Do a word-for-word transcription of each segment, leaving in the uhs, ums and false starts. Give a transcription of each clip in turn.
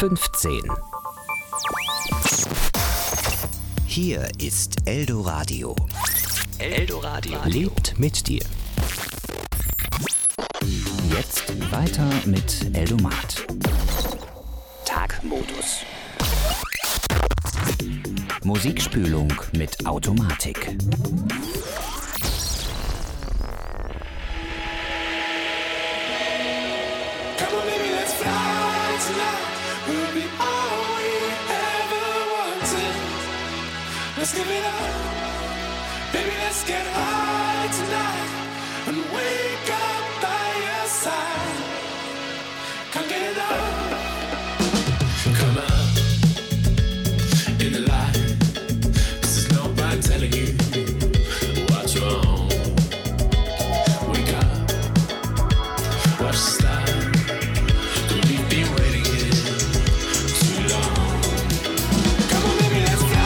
fünfzehn. Hier ist Eldoradio. Eldoradio lebt mit dir. Jetzt weiter mit Eldomat. Tagmodus. Musikspülung mit Automatik. Let's give it up, baby, let's get high tonight and wake up by your side. Come get it up, come out in the light. This is nobody telling you what's wrong. Wake up, watch the slide. Cause we've been waiting here too long. Come on, baby, let's fly.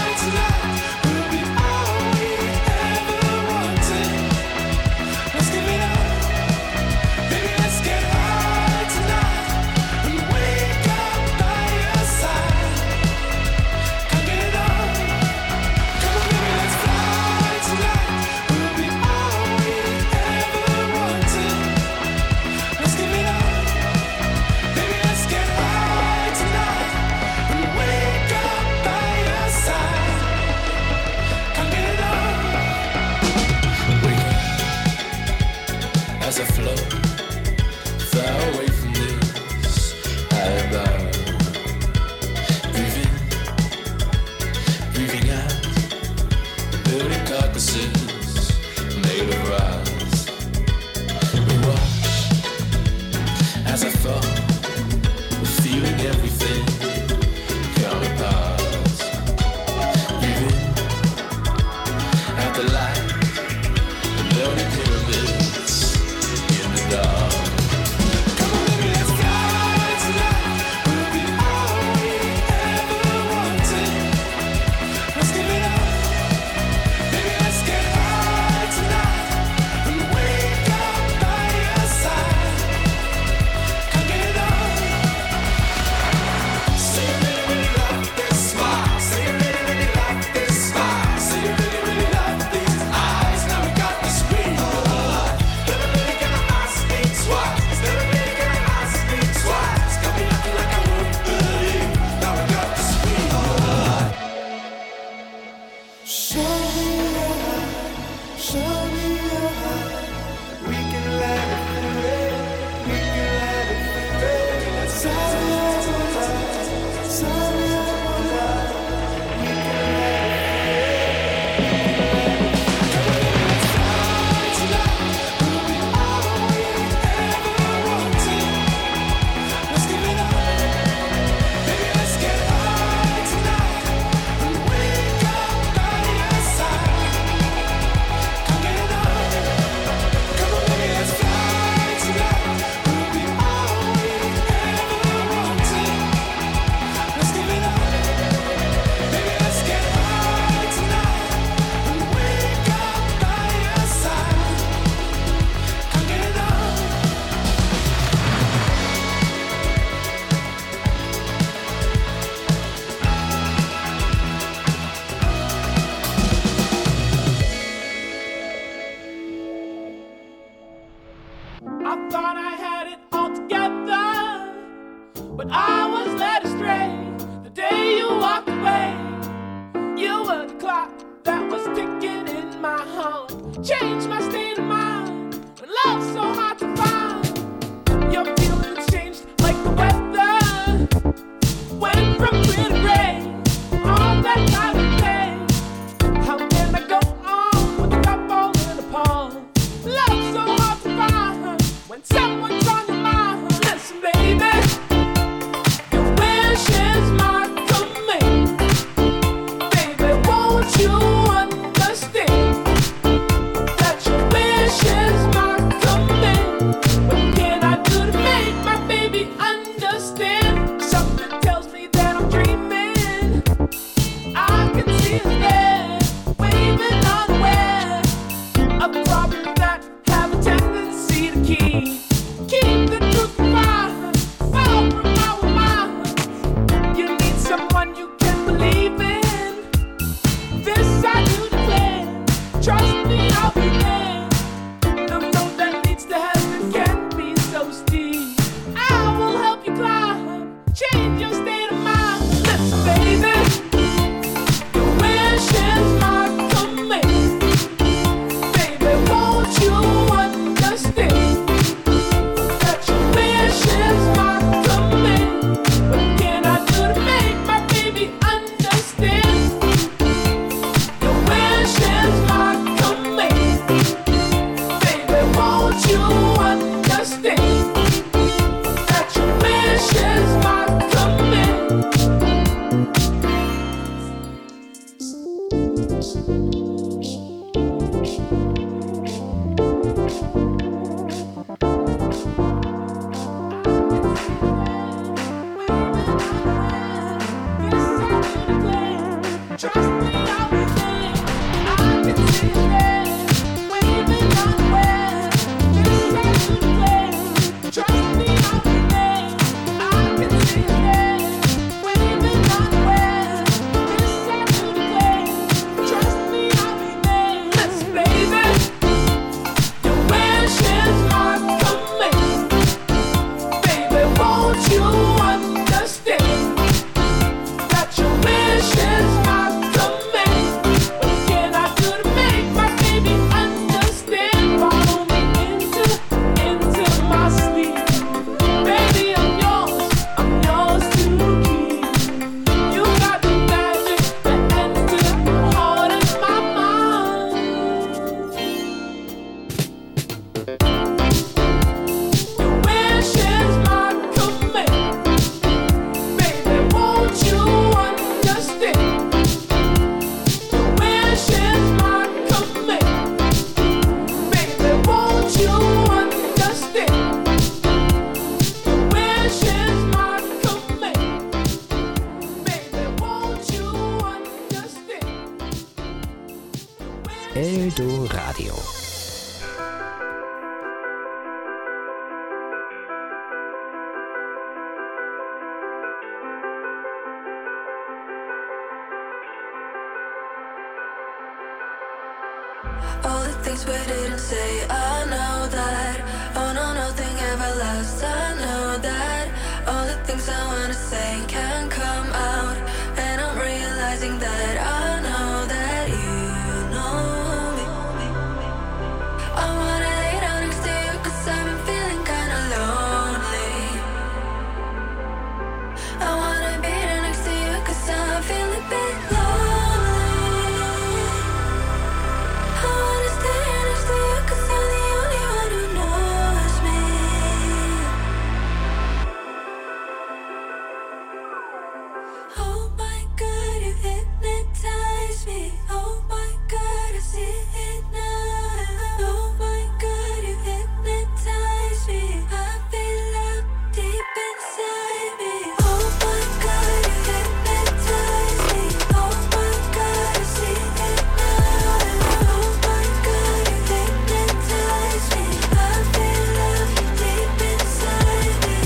As I float far away from this high above, breathing, breathing out, building carcasses made of rocks. We watch as I fall, we're feeling everything come apart. Breathing out the light, the building pyramids. Dog. Come on, baby, let's fly tonight. We'll be all we ever wanted. Let's give it up, baby, let's get high tonight and wake up by your side. Come get it up. Say you really, really love this smile. Say you really, really love this smile. Say you really, really love these eyes. Now we got the screen. Twice, never really gonna ask me twice. Got me looking like I won't believe. Now I got the screen. Show me your heart, show me your heart. We can let it through, we can let it through. Sorry I'm alive, sorry I'm alive. We can let it through. Come on, let's fly tonight. We'll be all we let's give it up, baby, let's get high tonight and wake up by your side. Eldoradio. All the things we didn't say, I know that. Oh no, nothing ever lasts, I know that. All the things I wanna say can't come out, and I'm realizing that I know that you know me. I wanna lay down next to you, cause I've been feeling kinda lonely. I wanna be there next to you, cause I'm feeling a bit lonely. I wanna stay next to you, cause you're the only one who knows me. Oh my God, you hypnotize me. Oh my God, I see it now. Oh my God, you hypnotize me. I feel love deep inside me. Oh my God, you hypnotize me. Oh my God, I see it now. Oh my God, you hypnotize me. I feel love deep inside me.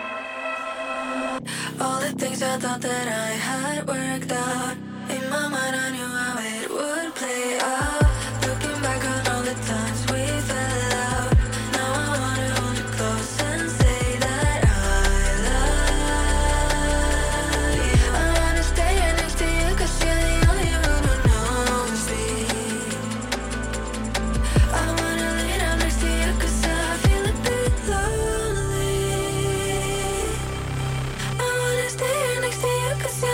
All the things I thought that I had worked out, in my mind I knew how it would play out. Looking back on all the times we fell out, now I wanna hold you close and say that I love you. I wanna stay right next to you, cause you're the only one who knows me. I wanna lay down next to you, cause I feel a bit lonely. I wanna stay right next to you, cause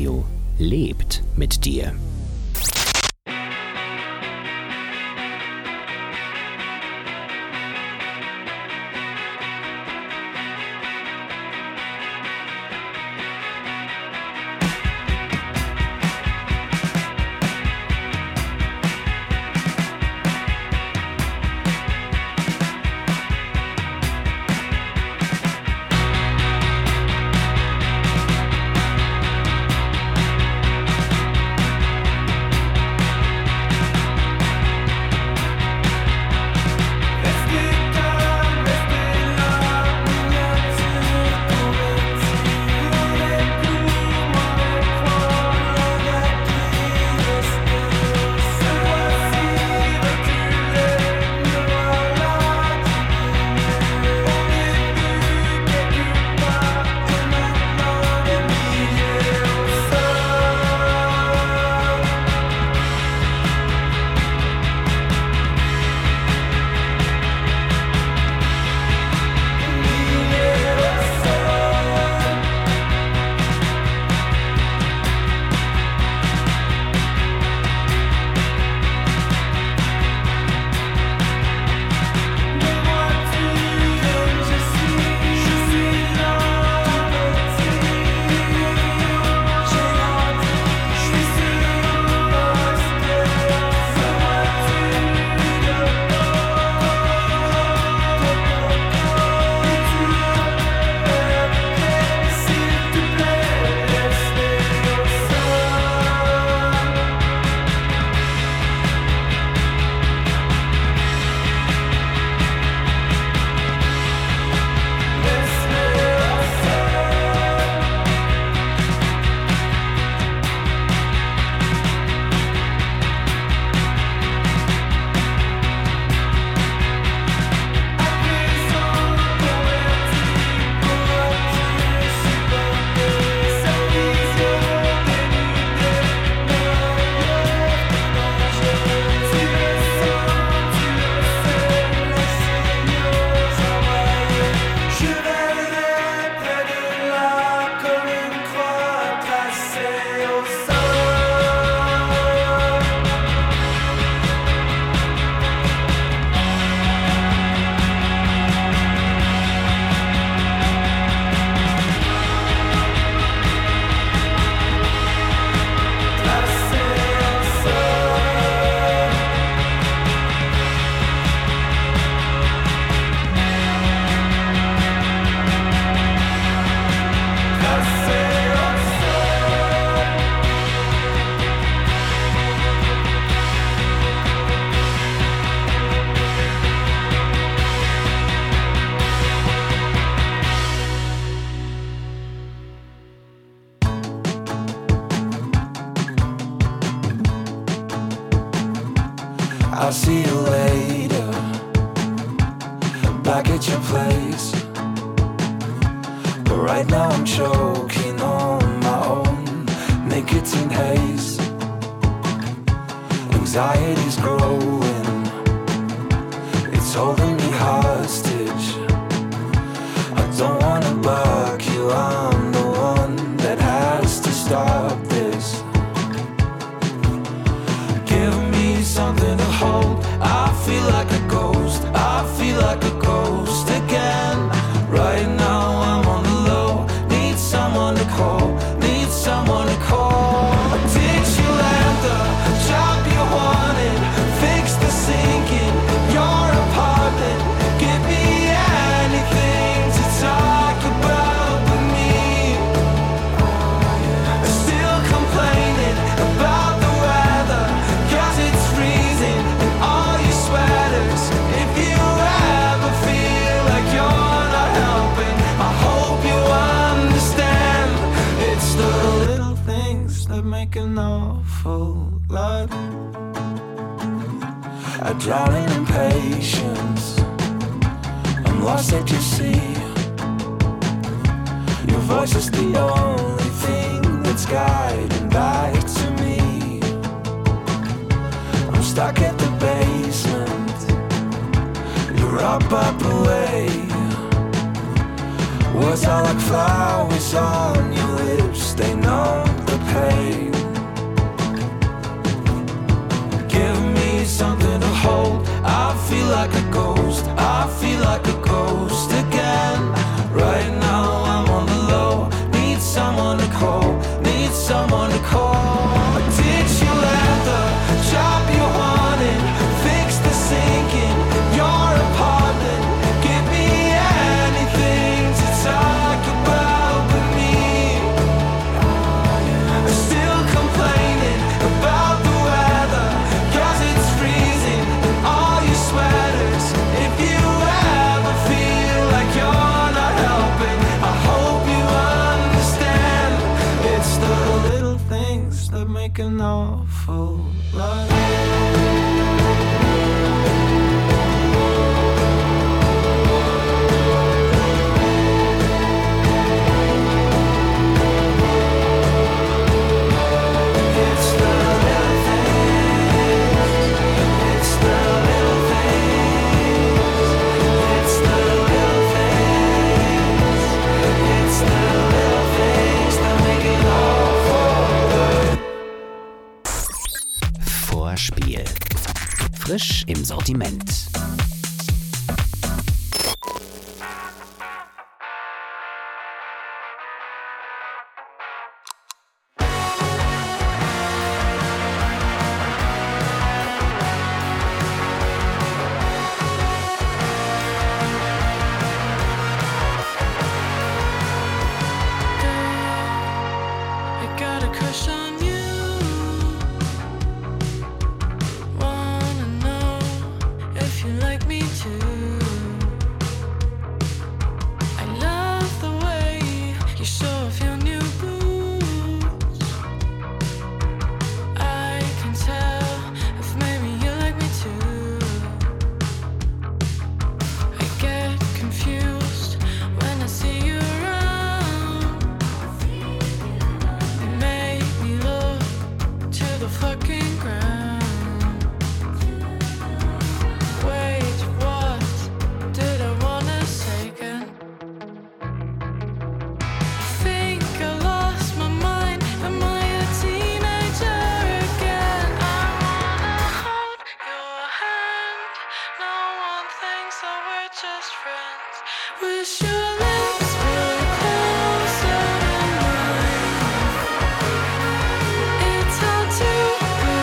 Radio lebt mit dir. I'll see you later, back at your place. But right now I'm choking on my own nicotine haze. Anxiety's growing, it's holding me hostage. I don't wanna bug you, I'm the one that has to stop this. Give me something to hold, I feel like a ghost, I feel like a ghost again. Right now I'm on the low, need someone to call, need someone to call. Did you land the job you wanted, fix the sink in your apartment, give me anything to talk about with me. Still complaining about the weather, cause it's freezing in all your sweaters. If you ever feel like you're not helping, I hope you understand. It's the little things that make an awful lot. I drown in impatience, I'm lost at your sea. Your voice is the only thing that's guiding back to me. I'm stuck at the basement, you're up, up away. Words are like flowers on your lips, they numb the pain. closed. I feel like a ghost again. Right now I'm on the low. Need someone to call, need someone to call. Did you let the job you wanted fix the sink in your apartment? Give me anything to talk about but me. Still complaining about the weather, cause it's freezing in all your sweaters. If you ever feel like you're not helping, I hope you understand. It's the little things that make an awful lot. It's the little things. It's the little things. It's the little things. It's the little things that make it awful. Vorspiel. Frisch im Sortiment. I got a crush on you. Wanna know if you like me too. I love the way you show off your new boots. I can tell if maybe you like me too. I get confused when I see you around. You make me look to the fucking ground. Wait, what did I wanna say again? I think I lost my mind. Am I a teenager again? I wanna hold your hand. No one thinks that we're just friends. Wish your lips were closer than mine. It's hard to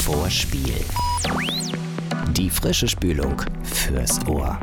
Vorspiel. Die frische Spülung fürs Ohr.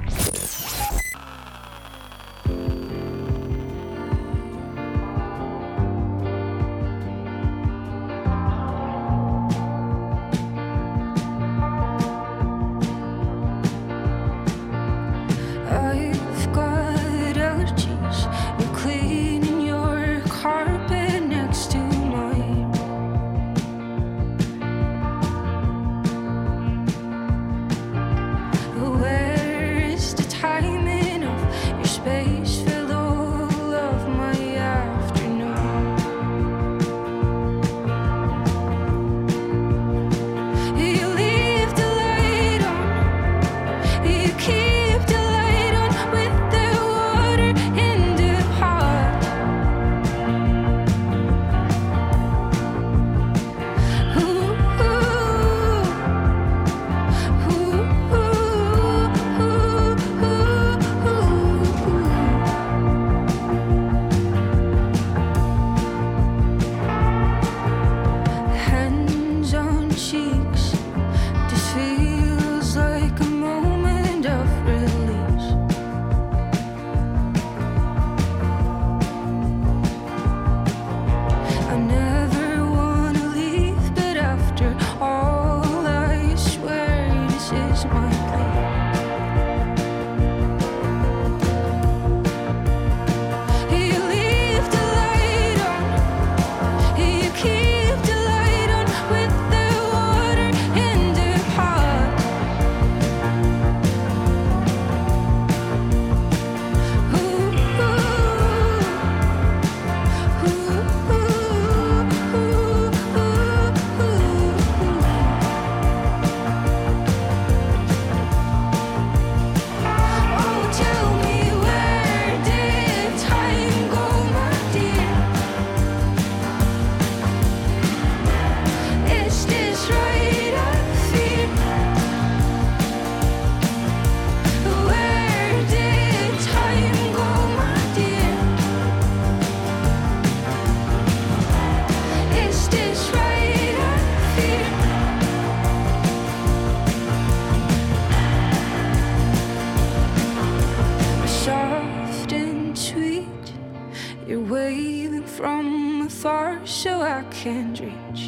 Can't reach.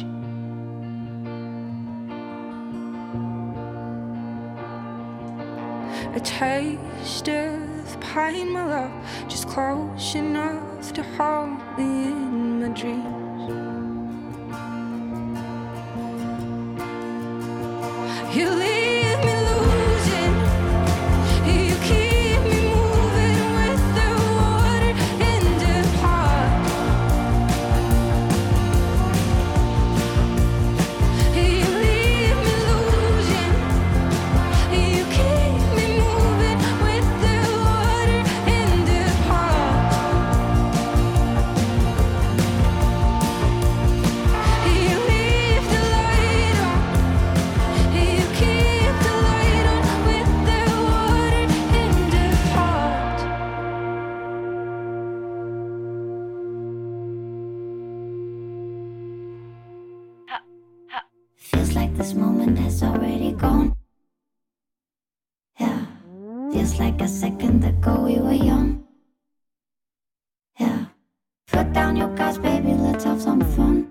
A taste of pine, my love, just close enough to hold me in my dreams. You leave me losing, you keep me moving with the water in the heart. This moment has already gone. Yeah, feels like a second ago we were young. Yeah, put down your cards, baby, let's have some fun.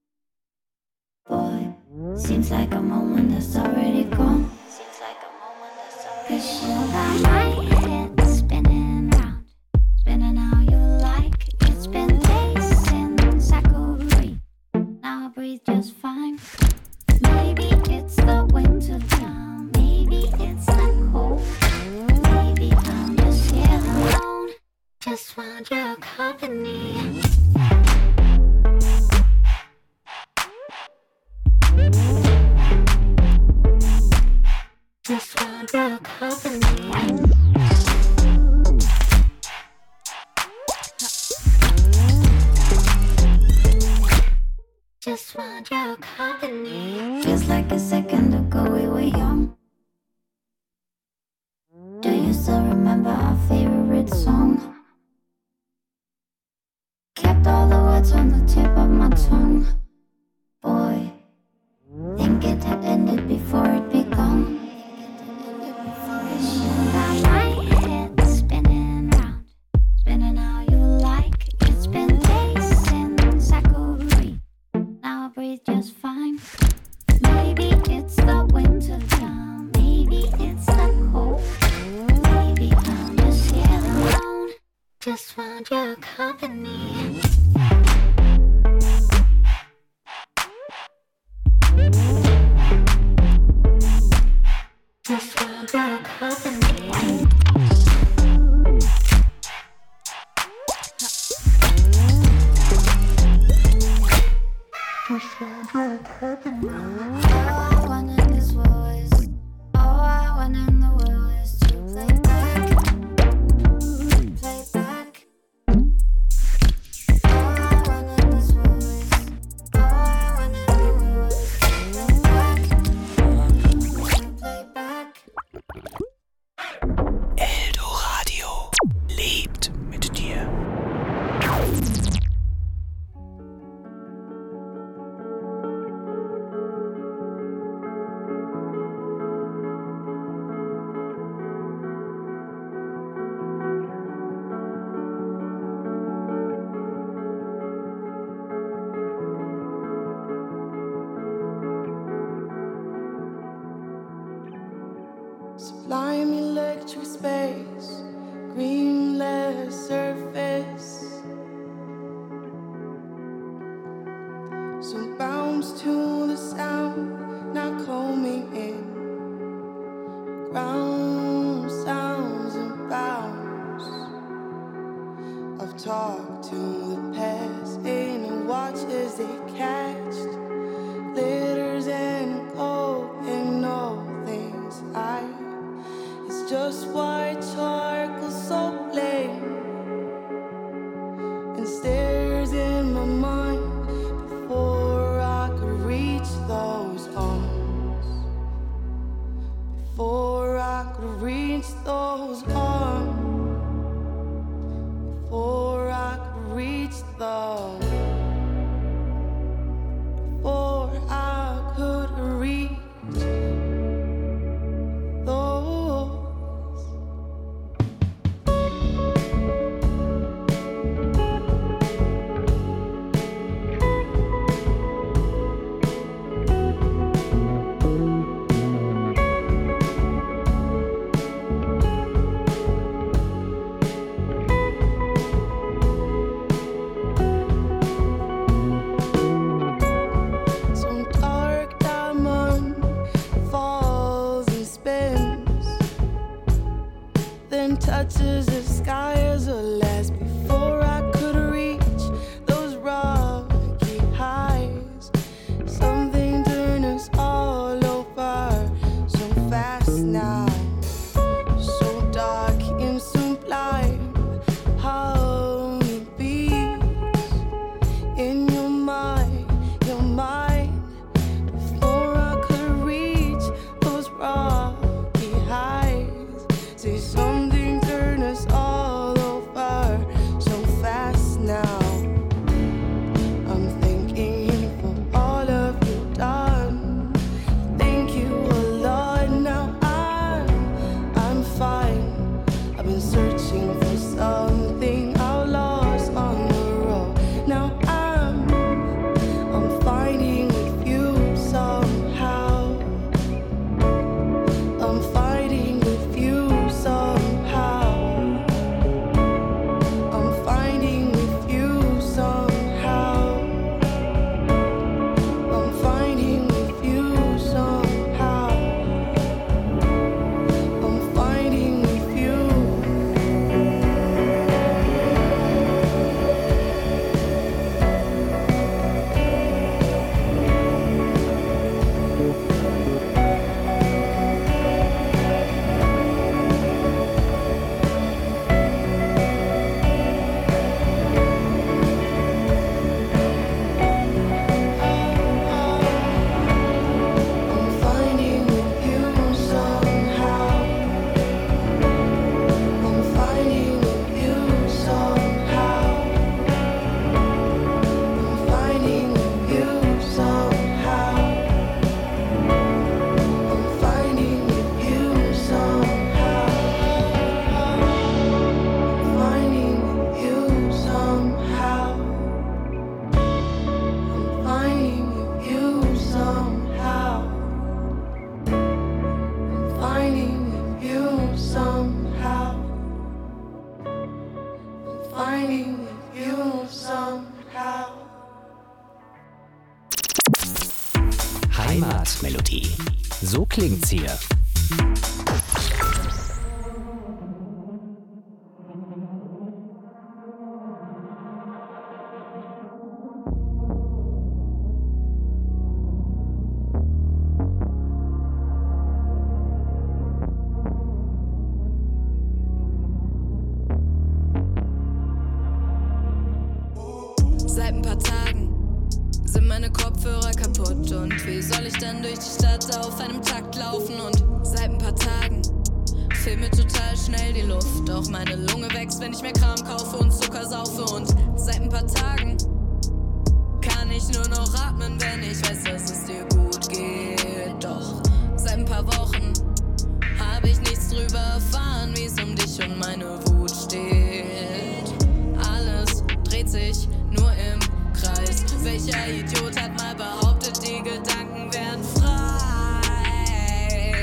Boy, seems like a moment that's already gone. Seems like a moment that's already gone. 'Cause you got my head spinning round, spinning how you like. It's been days since I could breathe. Now I breathe just fine. Maybe it's the winter time, maybe it's the cold. Maybe I'm just here alone, just want your company. Just want your company. Just want your company. Feels like a second ago we were young. Do you still remember our favorite song? Kept all the words on the tip of my tongue. Boy, think it had it before it be gone. Cause you got my head spinning round, spinning how you like. It's been days since I could breathe. Now I breathe just fine. Maybe it's the winter time, maybe it's the cold. Maybe I'm just here alone, just want your company. Just want your company. Just want your company. All I want in this world is, all I want in the world is to play back, play back. All I want in this world is, all I want in the world is to play back, play back. Eldoradio lebt mit dir. Sublime electric space, greenless surface. So bounce to the sound, now combing in. Ground sounds and bounds of talk to the past. And watch as they catched glitters and gold and all things I. It's just white charcoal so plain, and stares in my mind before I could reach those arms. Before I could reach those arms. Before I could reach those. Before I could reach those. Some dark diamond falls and spins, then touches the sky as a last. Before I could reach those rocky highs, something turned us all over so fast now, so dark and sublime. How it beats in your mind, your mind. Before I could reach those rocky heights, say something turned us Heimatmelodie. So klingt's hier. Seit ein paar Tagen sind meine Kopfhörer kaputt und wie soll ich dann durch die Stadt auf einem Takt laufen? Und seit ein paar Tagen fehlt mir total schnell die Luft. Auch meine Lunge wächst, wenn ich mehr Kram kaufe und Zucker saufe. Und seit ein paar Tagen kann ich nur noch atmen, wenn ich weiß, dass es dir gut geht. Doch seit ein paar Wochen habe ich nichts drüber erfahren, wie es um dich und meine Wut steht. Alles dreht sich nur im Kreis. Welcher Idiot hat mal behauptet, die Gedanken wären frei?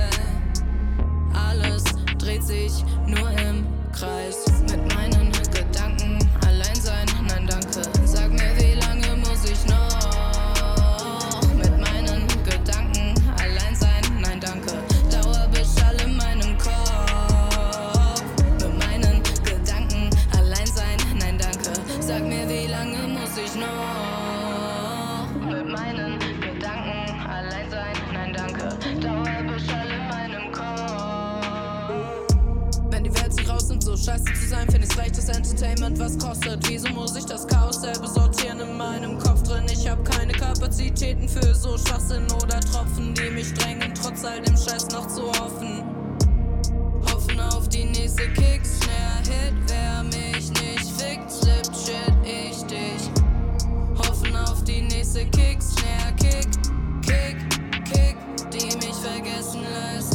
Alles dreht sich nur im Kreis. Mit meinen Gedanken allein sein, nein danke. Sag mir, wie lange muss ich noch mit meinen Gedanken allein sein, nein danke. Dauerbeschall in meinem Kopf. Mit meinen Gedanken allein sein, nein danke. Sag mir, wie lange muss ich noch mit meinen Gedanken allein sein, nein danke. Dauerbeschall in meinem Kopf. Wenn die Welt sich rausnimmt, so scheiße zu sein, find ich's recht, das Entertainment was kostet. Wieso muss ich das Chaos selber sortieren in meinem Kopf drin? Ich hab keine Kapazitäten für so Schwachsinn oder Tropfen, die mich drängen, trotz all dem Scheiß noch zu hoffen. Hoffen auf die nächste Kicks, Snare Hit, wer mich nicht fickt, slippt shit, ich dich. Hoffen auf die nächste Kicks, Snare Kick, Kick, Kick, die mich vergessen lässt.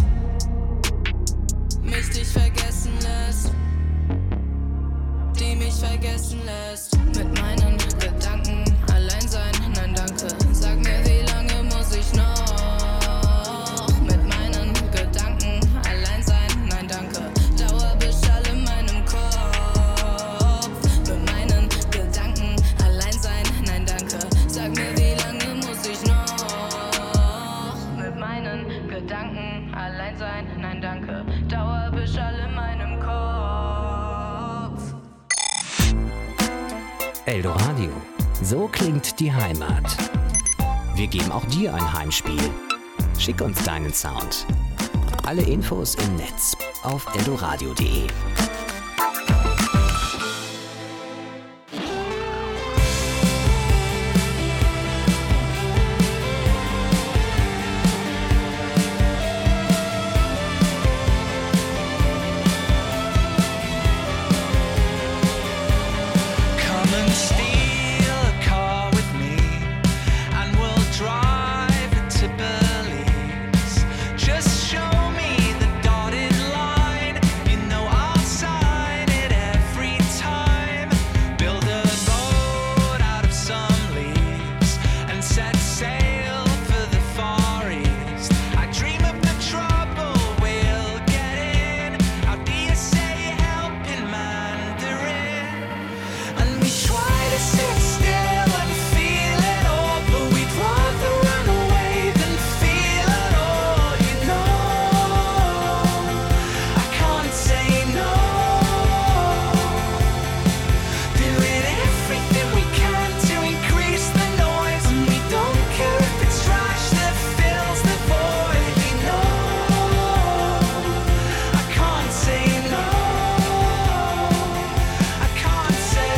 Mich dich vergessen lässt. Die mich vergessen lässt. Mit meinen Gedanken allein sein, nein danke. Sag mir, wie lange muss ich noch mit meinen Gedanken allein sein, nein danke. Dauerbeschall in meinem Kopf. Mit meinen Gedanken allein sein, nein danke. Sag mir, wie lange muss ich noch mit meinen Gedanken allein sein, nein danke. Dauerbeschall in meinem Kopf. Eldoradio. So klingt die Heimat. Wir geben auch dir ein Heimspiel. Schick uns deinen Sound. Alle Infos im Netz auf eldoradio punkt de. Come and steal a car with me, and we'll drive it to Belize. Just show me the dotted line, you know I'll sign it every time. Build a boat out of some leaves and set sail for the Far East. I dream of the trouble we'll get in. How do you say help in Mandarin? And we try to sit still and feel it all, but we'd rather run away than feel it all, you know. I can't say no. Doing everything we can to increase the noise, and we don't care if it's trash that fills the void, you know. I can't say no. I can't say.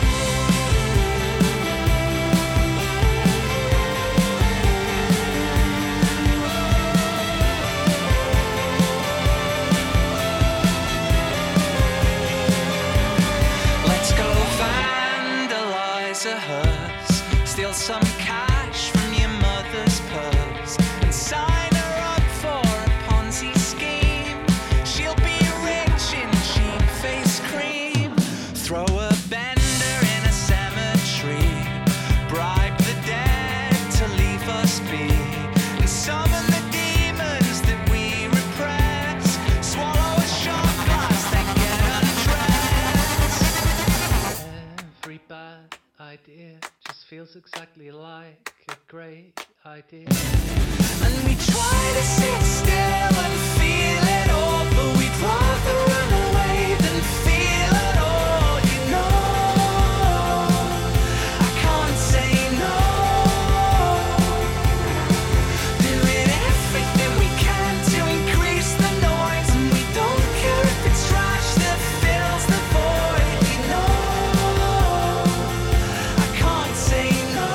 Let's go vandalize a hearse, steal some cash from your mother's purse, and sign her up for a Ponzi scheme. She'll be rich in cheap face cream. Throw a bender in a cemetery, bribe the dead to leave us be, and summon the demons that we repress. Swallow a shot glass, then get undressed. Every bad idea just feels exactly like a great idea. And we try to sit still and feel it all, but we'd rather run away than feel it all, you know. I can't say no. Doing everything we can to increase the noise, and we don't care if it's trash that fills the void, you know. I can't say no.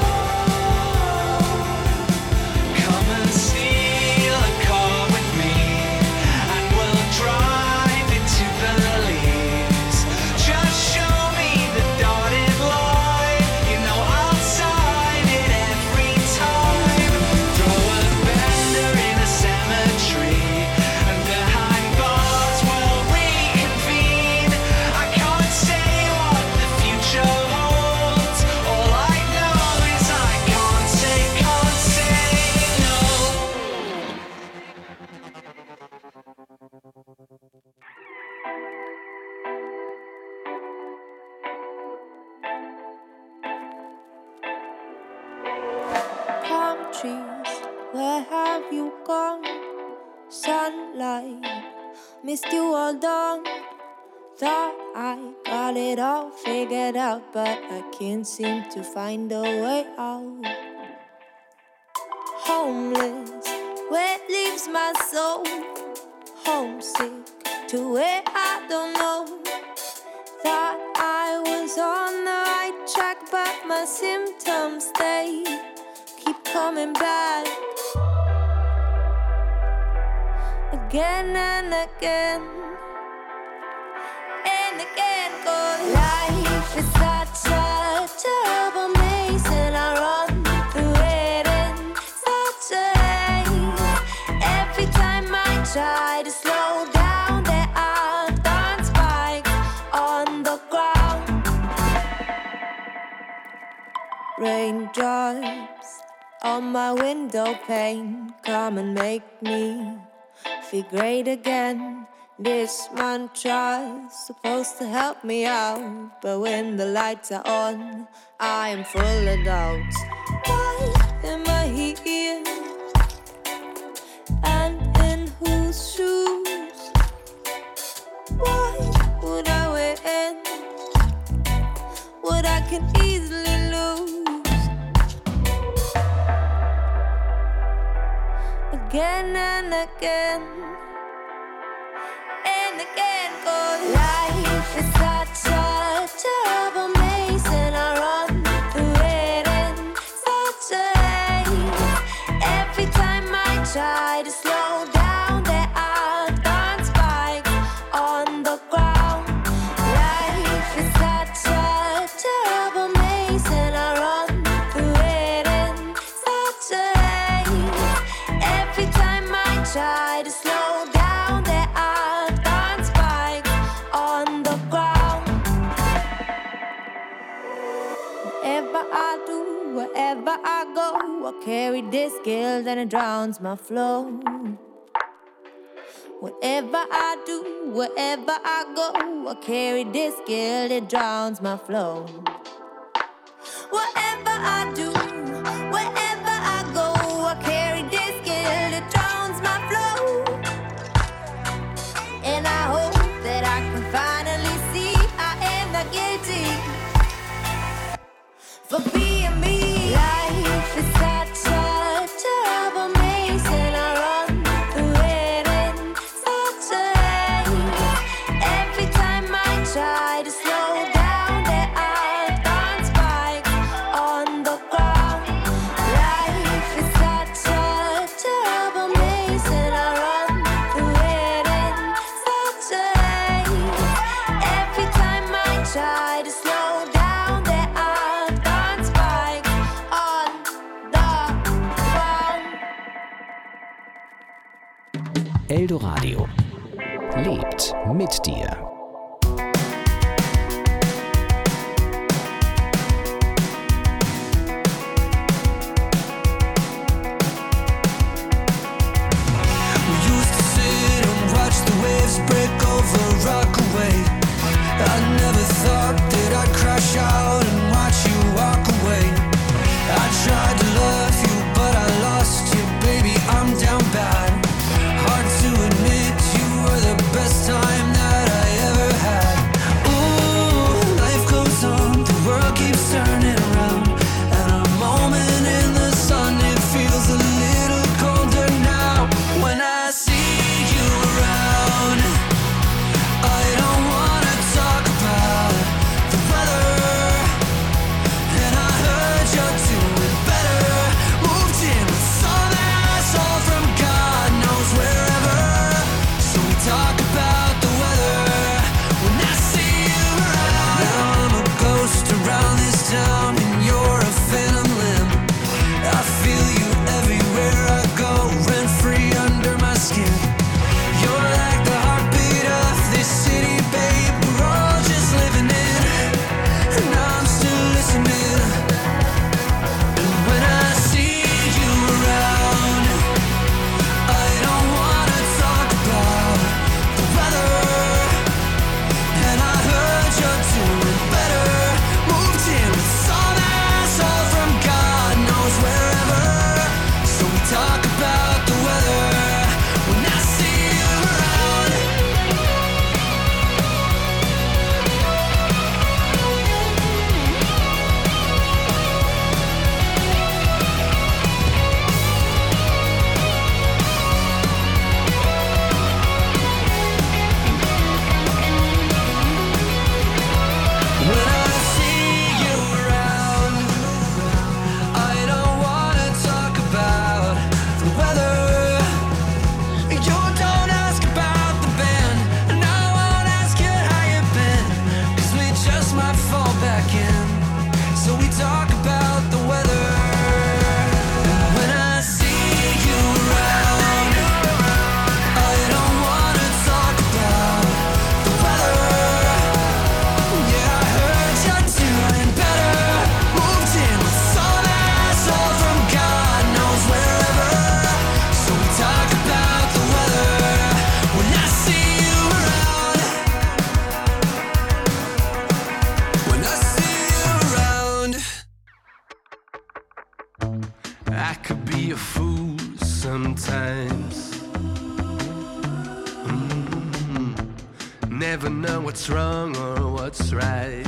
Come and steal a car with me, and we'll drive into the leaves. Just show me the dotted line, you know I'll sign it every time. Throw a bender in a cemetery, and behind bars we'll reconvene. I can't say what the future holds. All I know is I can't say, can't say no. Palm trees, where have you gone? Sunlight, missed you all dawn. Thought I got it all figured out, but I can't seem to find a way out. Homeless, where leaves my soul? Homesick to where I don't know. Thought I was on the right track, but my symptoms stay, keep coming back again and again and again. 'Cause life is such a terrible maze, and I run through it in such a haze. Every time I try to slow down, there are darn spikes on the ground. Raindrops on my window pane, come and make me feel great again. This mantra's supposed to help me out, but when the lights are on, I am full of doubts. Why am I here? And in whose shoes? Why would I win what I can easily lose? Again and again and again. 'Cause life is such a terrible maze, and I run through it in such a haze. Every time I try to slow down, there are darn spikes on the ground. Life is such a terrible maze, and I run through it in such a haze. Every time I try to slow down, there are darn spikes on the ground. Wherever I do, wherever I go, I carry this guilt and it drowns my flow. Whatever I do, wherever I go, I carry this guilt, it drowns my flow. Whatever I do, wherever I go, I carry this guilt, it drowns my flow. And I hope that I can finally see I am not guilty for being me. Life is such a terrible maze, and I run through it in such a haze. Every time I try to slow down, there are darn spikes on the ground. Life is such a terrible maze, and I run through it in such a haze. Every time I try to slow down, there are darn spikes on the ground. Eldoradio lebt mit dir. We used to sit and watch the waves break over Rockaway. I never thought that I'd crash out and watch you walk away. I tried to love you, but I lost sometimes. Mm-hmm. Never know what's wrong or what's right.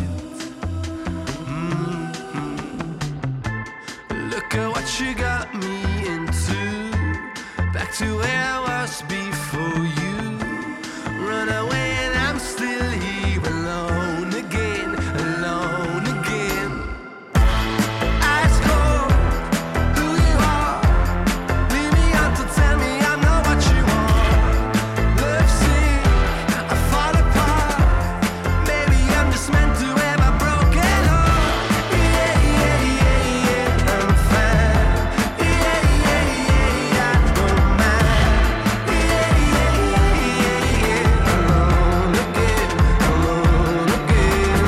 Mm-hmm. Look at what you got me into. Back to where I was before you. Run away and I'm still here alone again, alone again. Ice cold, who you are. Leave me out to tell me I'm not what you want. Love sick, I fall apart. Maybe I'm just meant to have a broken heart. Yeah, yeah, yeah, yeah, I'm fine. Yeah, yeah, yeah, I don't mind. Yeah, yeah, yeah, yeah, yeah, alone again, alone again.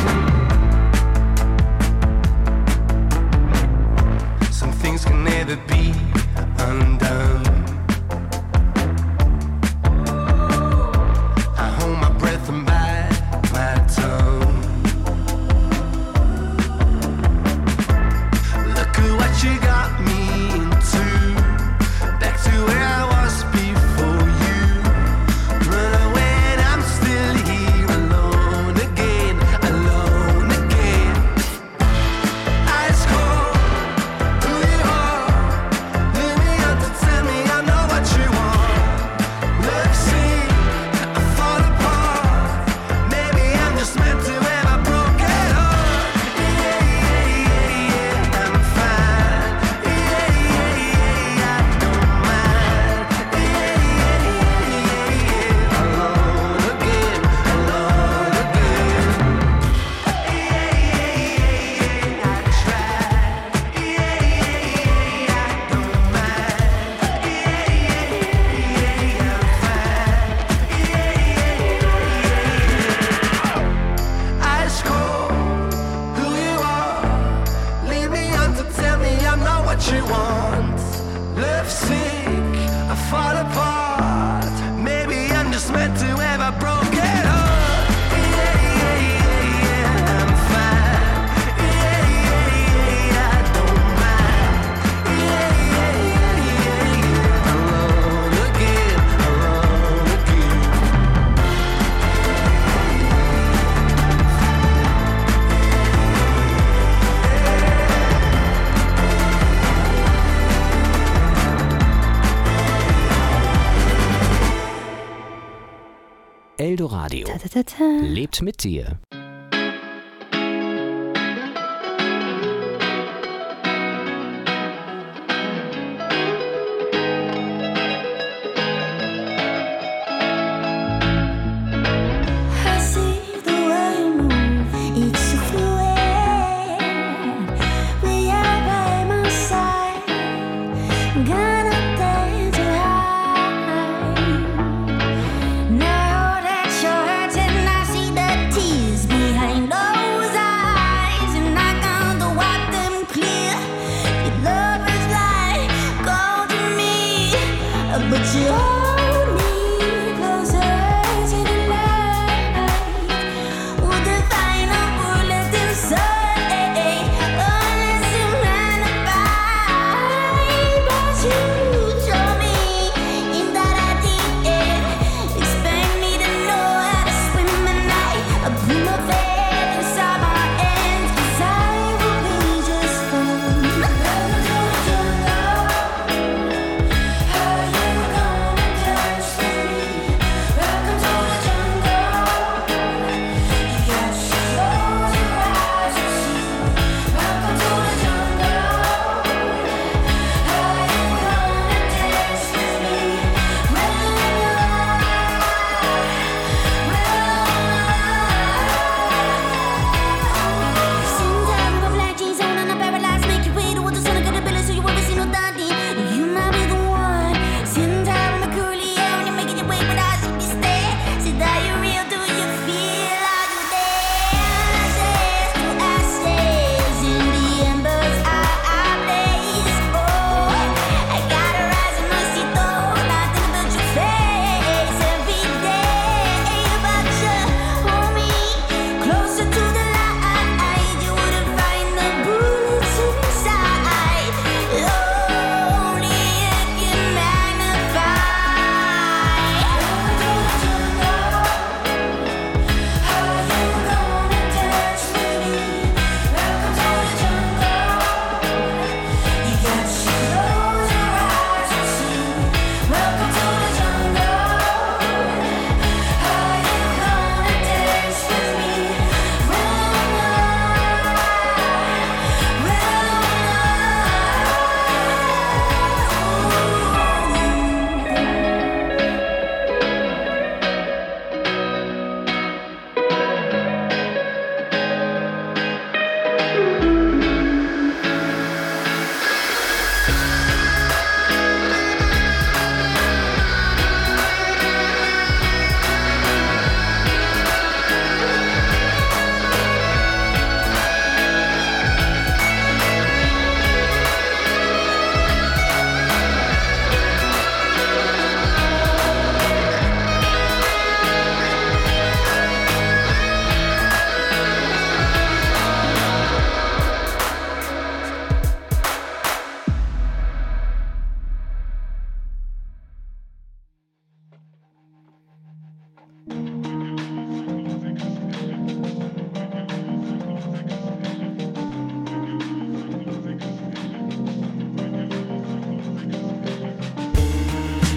Some things can never be undone. I hold my breath and bite my tongue. Look at what you got me into. Back to where I was before you. Run away and I'm still here alone again, alone again. Ice cold, who you are. Leave me out to tell me I know what you want. Love sick, I fall apart. Maybe I'm just meant to have a broken heart. Yeah, yeah, yeah, yeah, I'm fine. Yeah, yeah, yeah, I don't mind. Yeah, yeah, yeah, yeah, alone again, alone again. Yeah, yeah, yeah, yeah, I tried. Yeah, yeah, yeah, I don't mind. Yeah, yeah, yeah, yeah, I'm fine. Yeah, yeah, yeah. Ice cold, who you are. Leave me on to tell me I'm not what you want. Love sick, I fall apart. Maybe I'm just meant to have a broken heart. Yeah, yeah, yeah, yeah, I'm fine. Yeah, yeah, yeah, I don't mind. Yeah, yeah, yeah, yeah, yeah, alone again, alone again. Eldoradio Ta-ta-ta-ta. lebt mit dir. I see the way you move, it's so fluid. When you're by my side, got nothing to hide. Now that you're hurting, I see the tears behind those eyes, and I can't wipe them clear. Your love is like gold to me, but you hold me closer to the light. With the final bullet inside, unless you ran by, but you told me in that I didn't expect me to know how to swim at night. I put my faith inside my hands, 'cause I will be just fine. How you gonna do?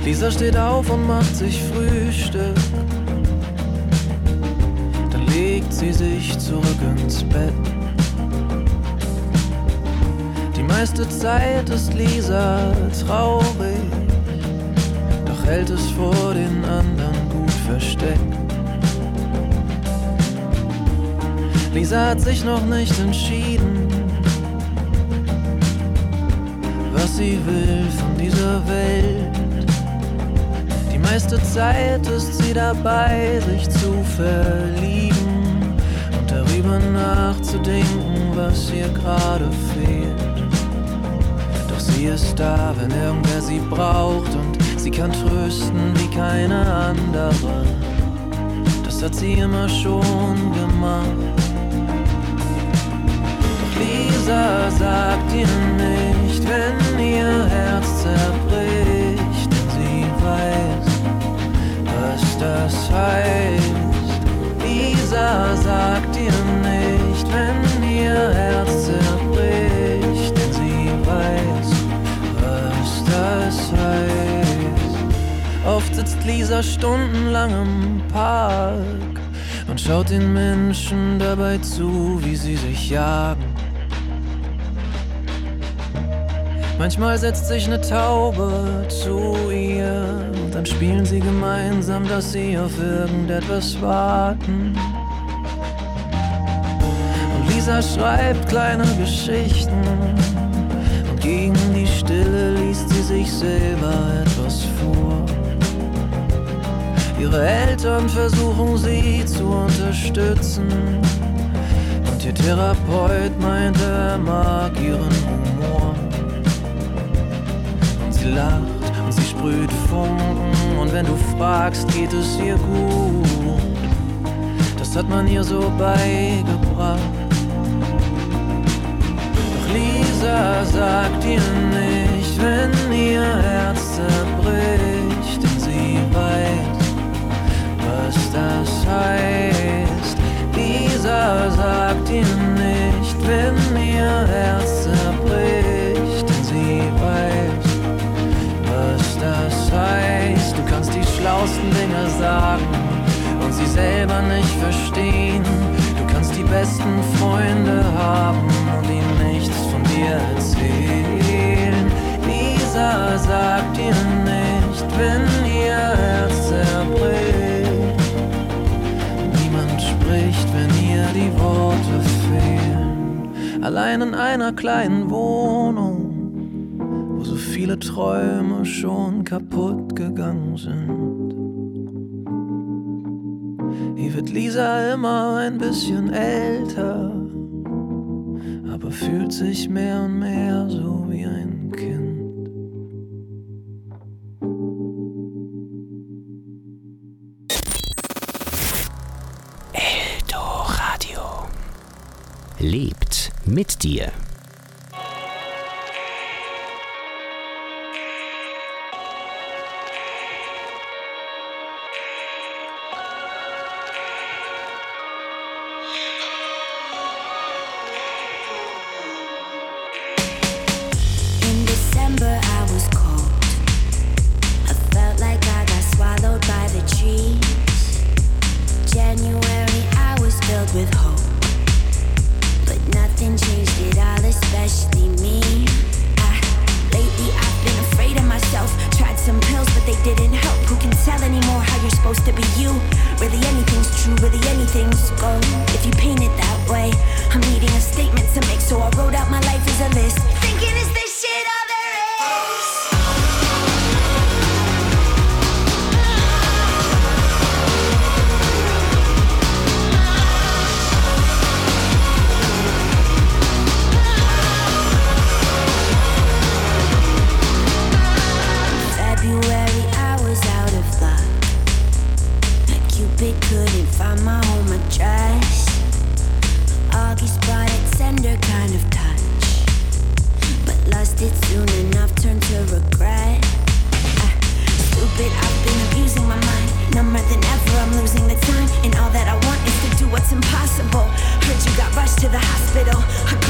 Lisa steht auf und macht sich Frühstück. Dann legt sie sich zurück ins Bett. Die meiste Zeit ist Lisa traurig, doch hält es vor den anderen gut versteckt. Lisa hat sich noch nicht entschieden, was sie will von dieser Welt. Die meiste Zeit ist sie dabei, sich zu verlieben und darüber nachzudenken, was ihr gerade fehlt. Doch sie ist da, wenn irgendwer sie braucht, und sie kann trösten wie keine andere. Das hat sie immer schon gemacht. Lisa sagt ihr nicht, wenn ihr Herz zerbricht, denn sie weiß, was das heißt. Lisa sagt ihr nicht, wenn ihr Herz zerbricht, denn sie weiß, was das heißt. Oft sitzt Lisa stundenlang im Park und schaut den Menschen dabei zu, wie sie sich jagen. Manchmal setzt sich eine Taube zu ihr und dann spielen sie gemeinsam, dass sie auf irgendetwas warten. Und Lisa schreibt kleine Geschichten und gegen die Stille liest sie sich selber etwas vor. Ihre Eltern versuchen sie zu unterstützen und ihr Therapeut meint, er mag ihren Humor. Sie lacht und sie sprüht Funken, und wenn du fragst, geht es ihr gut. Das hat man ihr so beigebracht. Doch Lisa sagt ihr nicht, wenn ihr Herz zerbricht, denn sie weiß, was das heißt. Lisa sagt ihr nicht, wenn ihr Herz zerbricht, denn sie weiß, was das heißt. Du kannst die schlausten Dinge sagen und sie selber nicht verstehen. Du kannst die besten Freunde haben und ihnen nichts von dir erzählen. Lisa sagt dir nicht, wenn ihr Herz zerbricht. Niemand spricht, wenn ihr die Worte fehlen. Allein in einer kleinen Wohnung, wo so viele Träume schon kaputt gegangen sind. Hier wird Lisa immer ein bisschen älter, aber fühlt sich mehr und mehr so wie ein Kind. Eldoradio lebt mit dir. With hope, but nothing changed it all, especially me. I, lately I've been afraid of myself. Tried some pills, but they didn't help. Who can tell anymore how you're supposed to be you? Really anything's true, really anything's gold. If you paint it that way, I'm needing a statement to make, so I wrote out my life as a list. Thinking, is this shit all there is? Couldn't find my home address. August brought its tender kind of touch, but lost it soon enough, turned to regret. uh, Stupid, I've been abusing my mind. Number than ever, I'm losing the time, and all that I want is to do what's impossible. Heard you got rushed to the hospital. I